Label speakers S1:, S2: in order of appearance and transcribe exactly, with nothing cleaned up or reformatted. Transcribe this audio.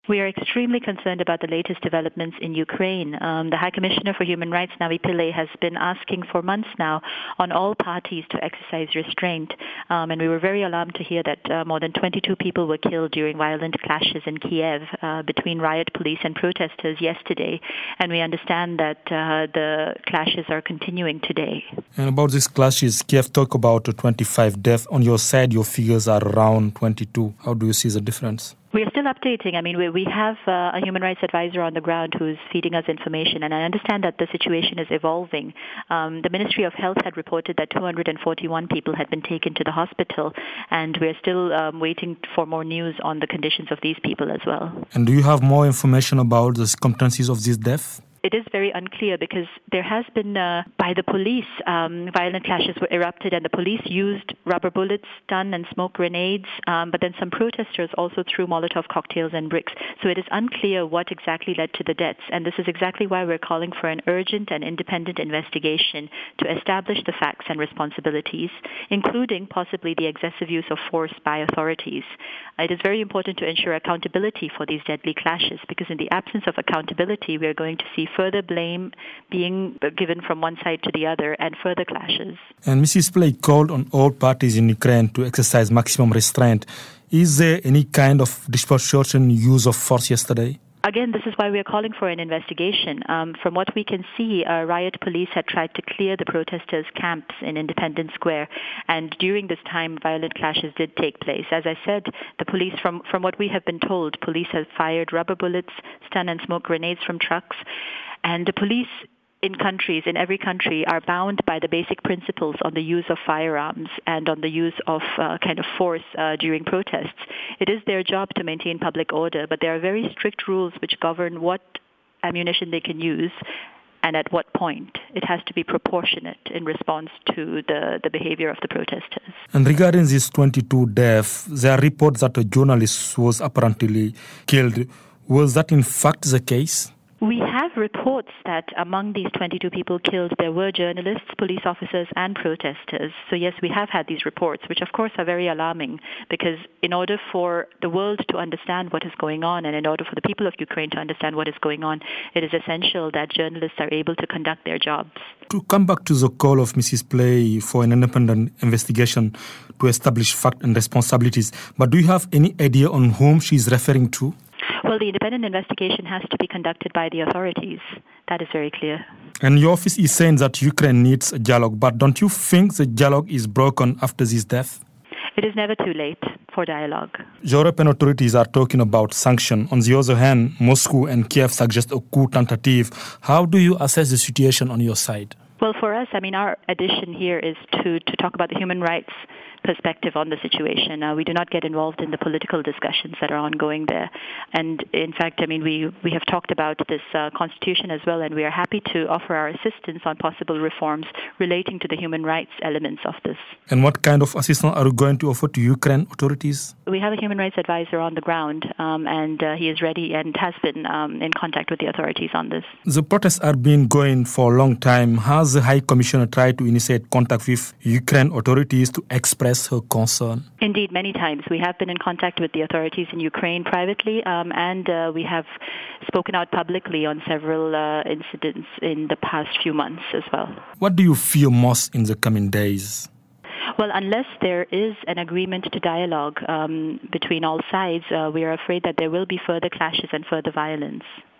S1: We are extremely concerned about the latest developments in Ukraine. Um, the High Commissioner for Human Rights, Navi Pillay, has been asking for months now on all parties to exercise restraint. Um, and we were very alarmed to hear that uh, more than twenty-two people were killed during violent clashes in Kiev uh, between riot police and protesters yesterday. And we understand that uh, the clashes are continuing today.
S2: And about these clashes, Kiev talk about twenty-five deaths. On your side, your figures are around twenty-two. How do you see the difference?
S1: We are still updating. I mean, we, we have uh, a human rights advisor on the ground who's feeding us information, and I understand that the situation is evolving. Um, the Ministry of Health had reported that two hundred forty-one people had been taken to the hospital, and we're still um, waiting for more news on the conditions of these people as well.
S2: And do you have more information about the circumstances of this death?
S1: It is very unclear because there has been, uh, by the police, um, violent clashes were erupted and the police used rubber bullets, stun and smoke grenades, um, but then some protesters also threw Molotov cocktails and bricks. So it is unclear what exactly led to the deaths, and this is exactly why we're calling for an urgent and independent investigation to establish the facts and responsibilities, including possibly the excessive use of force by authorities. It is very important to ensure accountability for these deadly clashes because in the absence of accountability, we are going to see further blame being given from one side to the other and further clashes.
S2: And Missus Pillay called on all parties in Ukraine to exercise maximum restraint. Is there any kind of disproportionate use of force yesterday?
S1: Again, this is why we are calling for an investigation. Um, from what we can see, uh, riot police had tried to clear the protesters' camps in Independence Square, and during this time, violent clashes did take place. As I said, the police, from, from what we have been told, police have fired rubber bullets, stun and smoke grenades from trucks, and the police in countries, in every country, are bound by the basic principles on the use of firearms and on the use of uh, kind of force uh, during protests. It is their job to maintain public order, but there are very strict rules which govern what ammunition they can use and at what point. It has to be proportionate in response to the, the behavior of the protesters.
S2: And regarding these twenty-two deaths, there are reports that a journalist was apparently killed. Was that in fact the case?
S1: We have reports that among these twenty-two people killed, there were journalists, police officers, and protesters. So yes, we have had these reports, which of course are very alarming, because in order for the world to understand what is going on, and in order for the people of Ukraine to understand what is going on, it is essential that journalists are able to conduct their jobs.
S2: To come back to the call of Missus Pillay for an independent investigation to establish facts and responsibilities, but do you have any idea on whom she is referring to?
S1: Well, the independent investigation has to be conducted by the authorities. That is very clear.
S2: And your office is saying that Ukraine needs a dialogue, but don't you think the dialogue is broken after this death?
S1: It is never too late for dialogue.
S2: European authorities are talking about sanctions. On the other hand, Moscow and Kiev suggest a coup tentative. How do you assess the situation on your side?
S1: Well, for us, I mean, our addition here is to, to talk about the human rights perspective on the situation. Uh, we do not get involved in the political discussions that are ongoing there. And in fact, I mean, we, we have talked about this uh, constitution as well, and we are happy to offer our assistance on possible reforms relating to the human rights elements of this.
S2: And what kind of assistance are you going to offer to Ukraine authorities?
S1: We have a human rights advisor on the ground, um, and uh, he is ready and has been um, in contact with the authorities on this.
S2: The protests have been going for a long time. Has the High Commissioner tried to initiate contact with Ukraine authorities to express her concern?
S1: Indeed, many times. We have been in contact with the authorities in Ukraine privately, um, and uh, we have spoken out publicly on several uh, incidents in the past few months as well.
S2: What do you fear most in the coming days?
S1: Well, unless there is an agreement to dialogue um, between all sides, uh, we are afraid that there will be further clashes and further violence.